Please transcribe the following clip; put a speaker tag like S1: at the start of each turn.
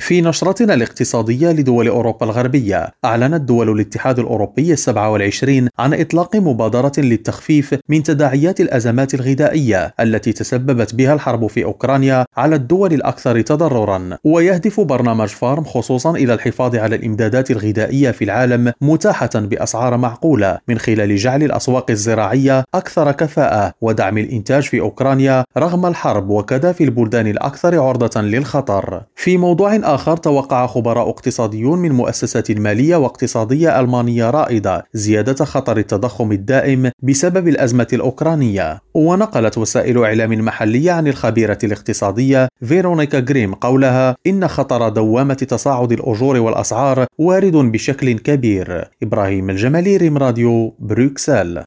S1: في نشرتنا الاقتصادية لدول أوروبا الغربية، أعلنت دول الاتحاد الأوروبي 27 عن إطلاق مبادرة للتخفيف من تداعيات الأزمات الغذائية التي تسببت بها الحرب في أوكرانيا على الدول الأكثر تضررا. ويهدف برنامج فارم خصوصا إلى الحفاظ على الإمدادات الغذائية في العالم متاحة بأسعار معقولة من خلال جعل الأسواق الزراعية أكثر كفاءة ودعم الإنتاج في أوكرانيا رغم الحرب، وكذا في البلدان الأكثر عرضة للخطر. في موضوع آخر، توقع خبراء اقتصاديون من مؤسسات مالية واقتصادية ألمانية رائدة زيادة خطر التضخم الدائم بسبب الأزمة الأوكرانية. ونقلت وسائل إعلام محلية عن الخبيرة الاقتصادية فيرونيكا غريم قولها إن خطر دوامة تصاعد الأجور والأسعار وارد بشكل كبير. إبراهيم الجمالي، ريم راديو، بروكسل.